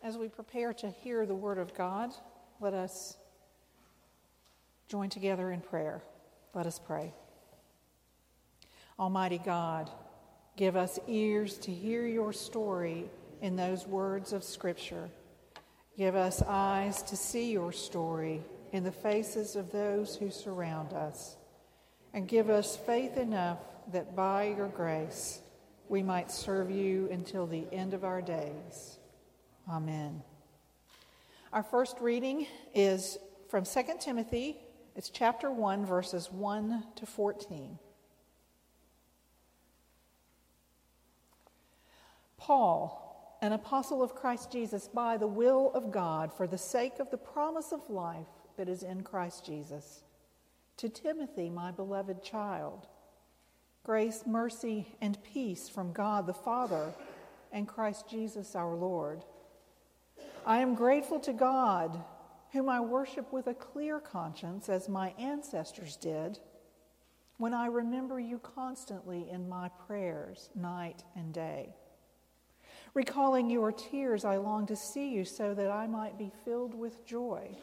As we prepare to hear the word of God, let us join together in prayer. Let us pray. Almighty God, give us ears to hear your story in those words of Scripture. Give us eyes to see your story in the faces of those who surround us. And give us faith enough that by your grace we might serve you until the end of our days. Amen. Our first reading is from 2 Timothy. It's chapter 1, verses 1 to 14. Paul, an apostle of Christ Jesus, by the will of God, for the sake of the promise of life that is in Christ Jesus, to Timothy, my beloved child, grace, mercy, and peace from God the Father and Christ Jesus our Lord. I am grateful to God, whom I worship with a clear conscience, as my ancestors did, when I remember you constantly in my prayers, night and day. Recalling your tears, I long to see you so that I might be filled with joy.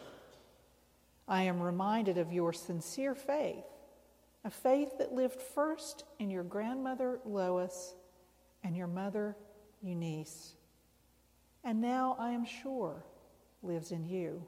I am reminded of your sincere faith, a faith that lived first in your grandmother Lois and your mother Eunice, and now I am sure lives in you.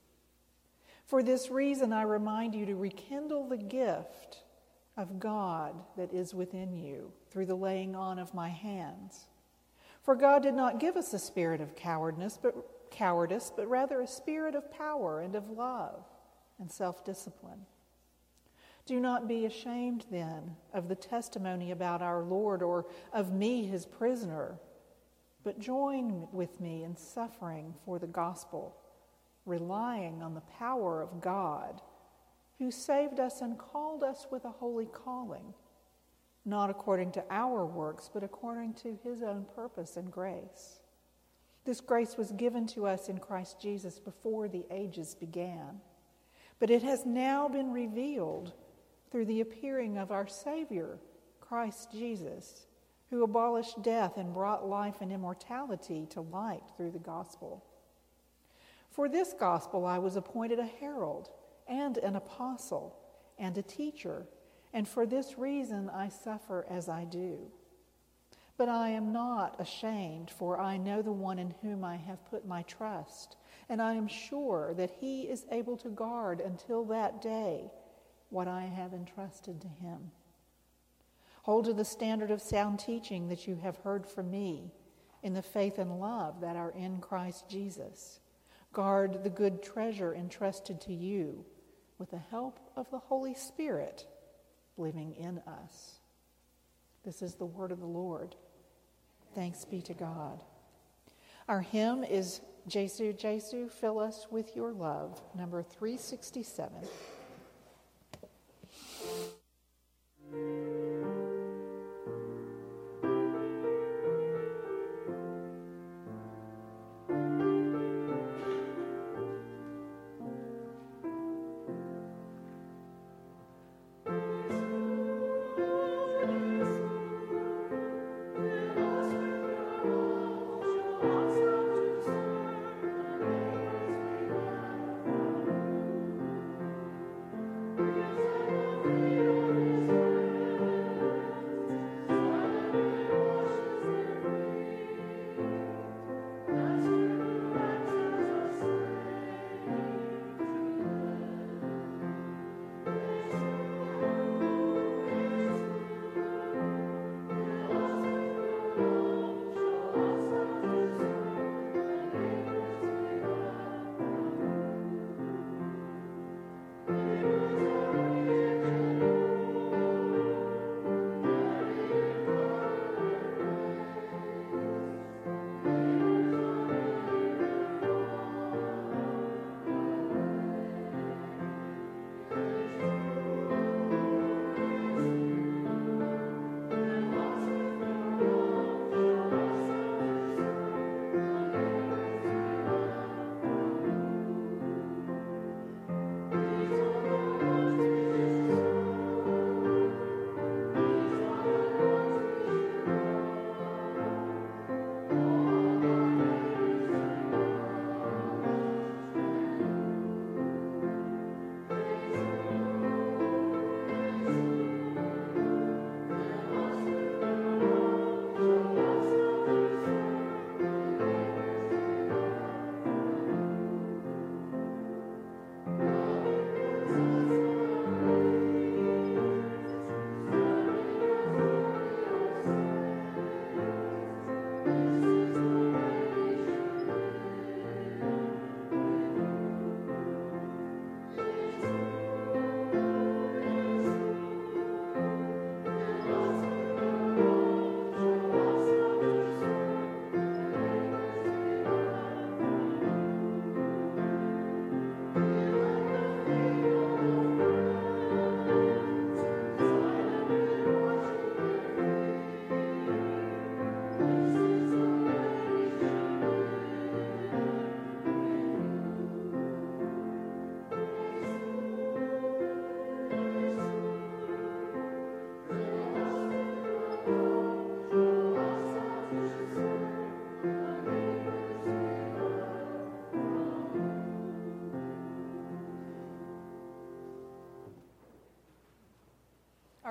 For this reason, I remind you to rekindle the gift of God that is within you through the laying on of my hands. For God did not give us a spirit of cowardice, but rather a spirit of power and of love and self-discipline. Do not be ashamed, then, of the testimony about our Lord or of me, his prisoner, but join with me in suffering for the gospel, relying on the power of God, who saved us and called us with a holy calling, not according to our works, but according to his own purpose and grace. This grace was given to us in Christ Jesus before the ages began, but it has now been revealed through the appearing of our Savior, Christ Jesus, who abolished death and brought life and immortality to light through the gospel. For this gospel I was appointed a herald and an apostle and a teacher, and for this reason I suffer as I do. But I am not ashamed, for I know the one in whom I have put my trust, and I am sure that he is able to guard until that day what I have entrusted to him. Hold to the standard of sound teaching that you have heard from me in the faith and love that are in Christ Jesus. Guard the good treasure entrusted to you with the help of the Holy Spirit living in us. This is the word of the Lord. Thanks be to God. Our hymn is Jesu, Jesu, Fill Us With Your Love, number 367.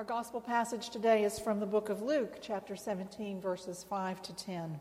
Our gospel passage today is from the book of Luke, chapter 17, verses 5 to 10.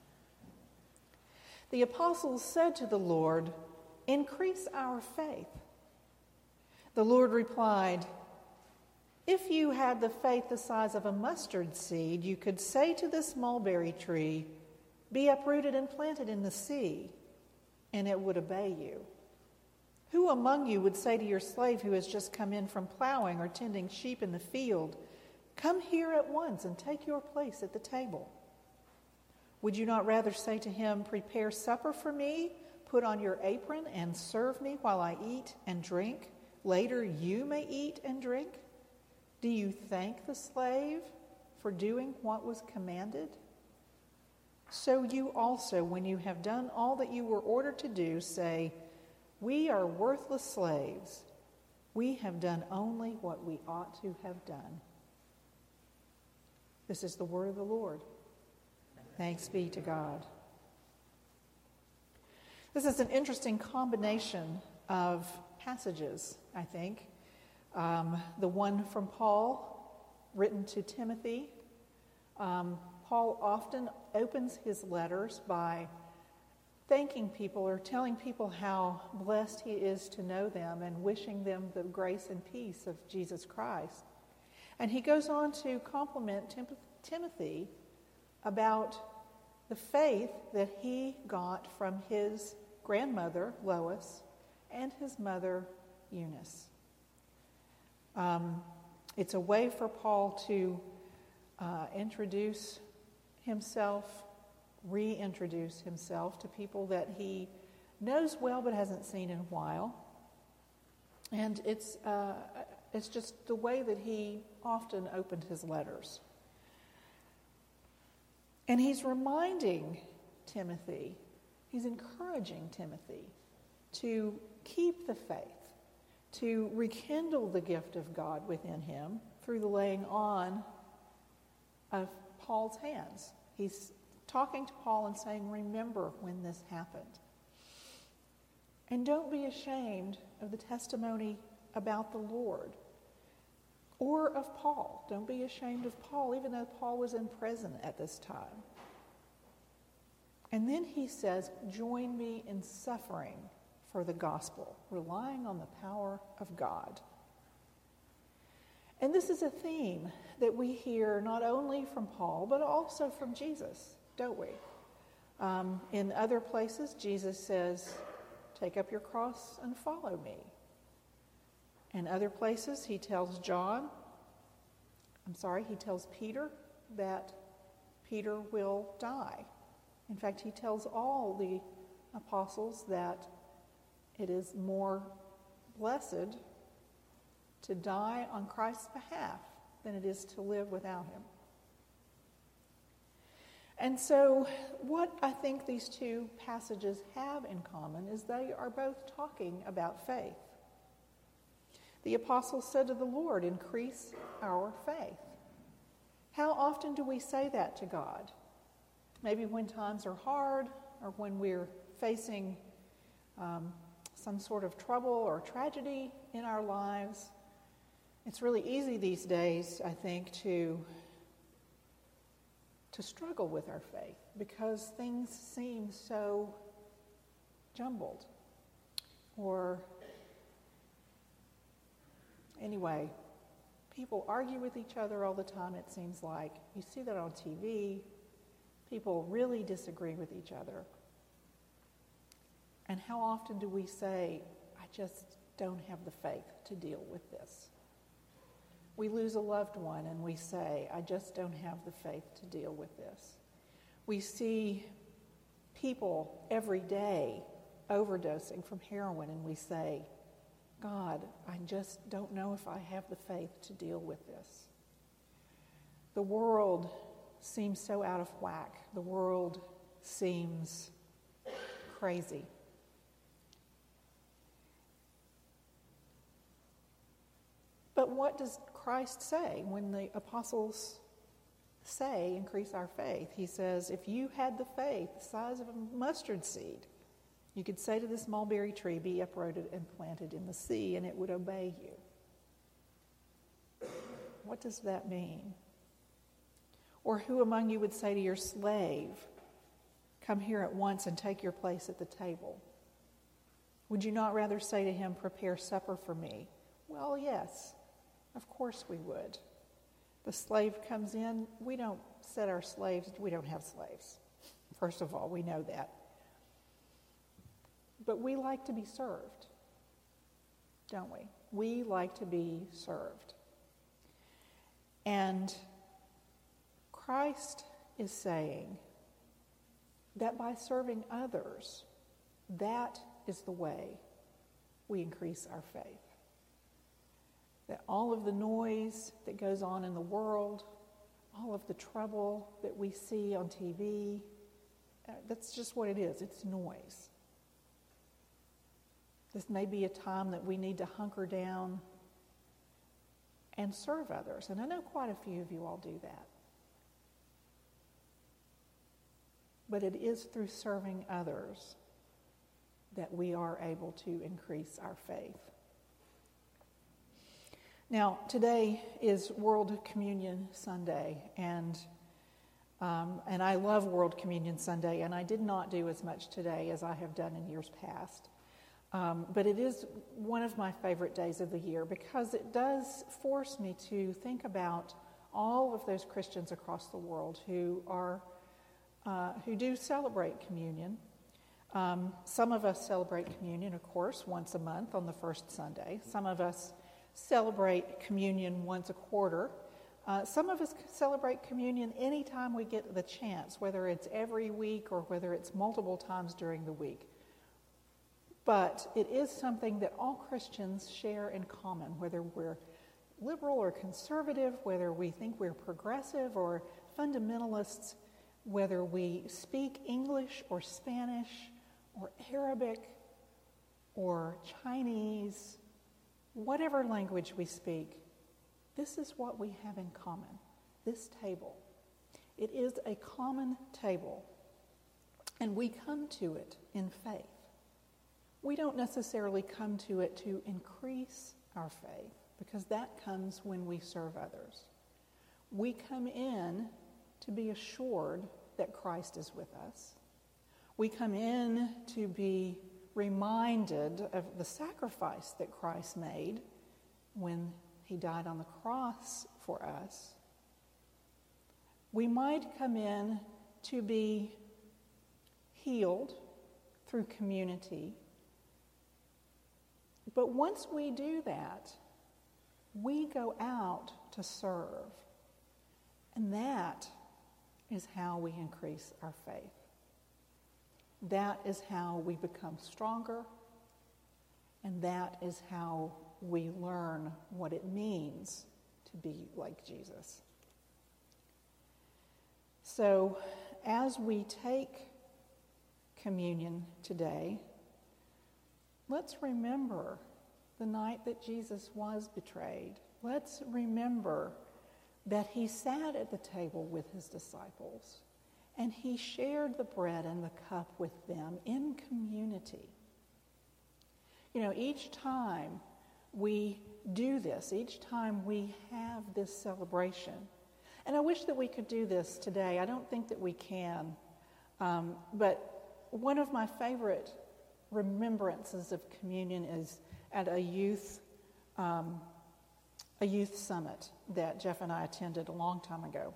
The apostles said to the Lord, "Increase our faith." The Lord replied, "If you had the faith the size of a mustard seed, you could say to this mulberry tree, 'Be uprooted and planted in the sea,' and it would obey you. Who among you would say to your slave who has just come in from plowing or tending sheep in the field, 'Come here at once and take your place at the table'? Would you not rather say to him, 'Prepare supper for me, put on your apron and serve me while I eat and drink. Later you may eat and drink'? Do you thank the slave for doing what was commanded? So you also, when you have done all that you were ordered to do, say, 'We are worthless slaves. We have done only what we ought to have done.'" This is the word of the Lord. Thanks be to God. This is an interesting combination of passages, I think. The one from Paul, written to Timothy. Paul often opens his letters by thanking people or telling people how blessed he is to know them and wishing them the grace and peace of Jesus Christ. And he goes on to compliment Timothy about the faith that he got from his grandmother, Lois, and his mother, Eunice. It's a way for Paul to introduce himself, reintroduce himself to people that he knows well but hasn't seen in a while. And it's just the way that he often opened his letters. And he's reminding Timothy, he's encouraging Timothy to keep the faith, to rekindle the gift of God within him through the laying on of Paul's hands. He's talking to Paul and saying, remember when this happened. And don't be ashamed of the testimony about the Lord or of Paul. Don't be ashamed of Paul, even though Paul was in prison at this time. And then he says, join me in suffering for the gospel, relying on the power of God. And this is a theme that we hear not only from Paul, but also from Jesus, don't we? In other places, Jesus says, take up your cross and follow me. In other places, he tells Peter that Peter will die. In fact, he tells all the apostles that it is more blessed to die on Christ's behalf than it is to live without him. And so what I think these two passages have in common is they are both talking about faith. The apostles said to the Lord, increase our faith. How often do we say that to God? Maybe when times are hard or when we're facing some sort of trouble or tragedy in our lives. It's really easy these days, I think, to struggle with our faith because things seem so jumbled. Or anyway, people argue with each other all the time, it seems like. You see that on TV. People really disagree with each other. And how often do we say, I just don't have the faith to deal with this? We lose a loved one and we say, I just don't have the faith to deal with this. We see people every day overdosing from heroin and we say, God, I just don't know if I have the faith to deal with this. The world seems so out of whack. The world seems crazy. But what does Christ say when the apostles say, increase our faith? He says, if you had the faith the size of a mustard seed, you could say to this mulberry tree, be uprooted and planted in the sea, and it would obey you. What does that mean? Or who among you would say to your slave, come here at once and take your place at the table? Would you not rather say to him, prepare supper for me? Well, yes, of course we would. The slave comes in, we don't set our slaves, we don't have slaves. First of all, we know that. But we like to be served, don't we? We like to be served. And Christ is saying that by serving others, that is the way we increase our faith. That all of the noise that goes on in the world, all of the trouble that we see on TV, that's just what it is. It's noise. This may be a time that we need to hunker down and serve others. And I know quite a few of you all do that. But it is through serving others that we are able to increase our faith. Now, today is World Communion Sunday, and I love World Communion Sunday, and I did not do as much today as I have done in years past. But it is one of my favorite days of the year because it does force me to think about all of those Christians across the world who do celebrate communion. Some of us celebrate communion, of course, once a month on the first Sunday. Some of us celebrate communion once a quarter. Some of us celebrate communion anytime we get the chance, whether it's every week or whether it's multiple times during the week. But it is something that all Christians share in common, whether we're liberal or conservative, whether we think we're progressive or fundamentalists, whether we speak English or Spanish or Arabic or Chinese, whatever language we speak, this is what we have in common, this table. It is a common table, and we come to it in faith. We don't necessarily come to it to increase our faith, because that comes when we serve others. We come in to be assured that Christ is with us. We come in to be reminded of the sacrifice that Christ made when he died on the cross for us. We might come in to be healed through community. But once we do that, we go out to serve. And that is how we increase our faith. That is how we become stronger. And that is how we learn what it means to be like Jesus. So, as we take communion today, let's remember the night that Jesus was betrayed. Let's remember that he sat at the table with his disciples and he shared the bread and the cup with them in community. You know, each time we do this, each time we have this celebration, and I wish that we could do this today. I don't think that we can, but one of my favorite remembrances of communion is at a youth summit that Jeff and I attended a long time ago.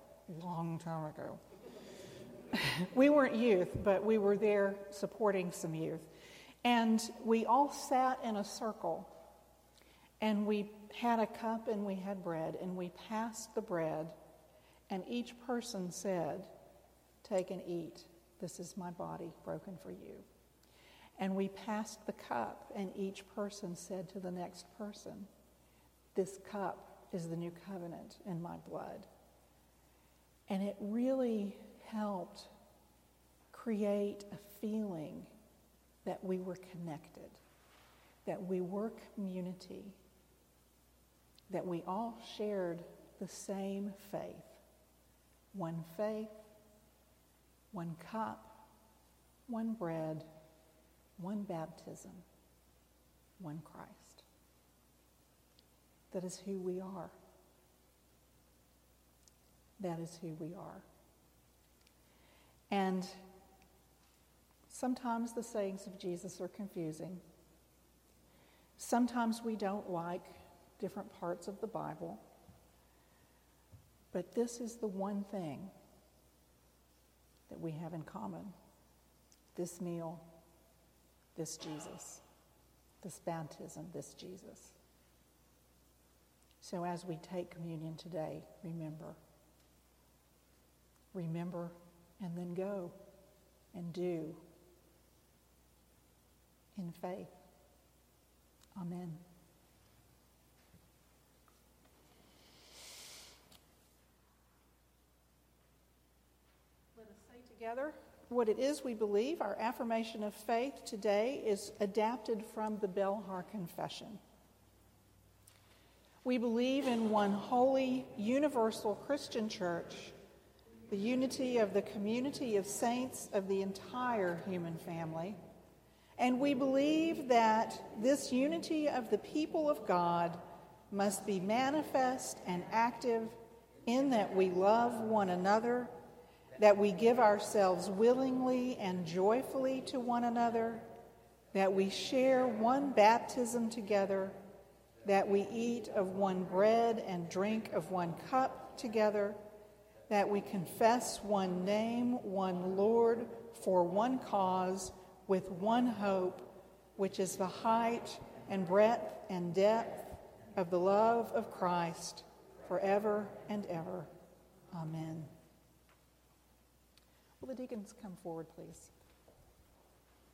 We weren't youth, but we were there supporting some youth. And we all sat in a circle, and we had a cup and we had bread, and we passed the bread, and each person said, "Take and eat. This is my body broken for you." And we passed the cup, and each person said to the next person, "This cup is the new covenant in my blood." And it really helped create a feeling that we were connected, that we were community, that we all shared the same faith. One faith, one cup, one bread, one baptism, one Christ. That is who we are. That is who we are. And sometimes the sayings of Jesus are confusing. Sometimes we don't like different parts of the Bible. But this is the one thing that we have in common. This meal, this Jesus. This baptism, this Jesus. So as we take communion today, remember. Remember and then go and do in faith. Amen. Let us say together what it is we believe. Our affirmation of faith today is adapted from the Belhar Confession. We believe in one holy, universal Christian church, the unity of the community of saints of the entire human family. And we believe that this unity of the people of God must be manifest and active in that we love one another, that we give ourselves willingly and joyfully to one another, that we share one baptism together, that we eat of one bread and drink of one cup together, that we confess one name, one Lord, for one cause, with one hope, which is the height and breadth and depth of the love of Christ, forever and ever. Amen. Will the deacons come forward, please?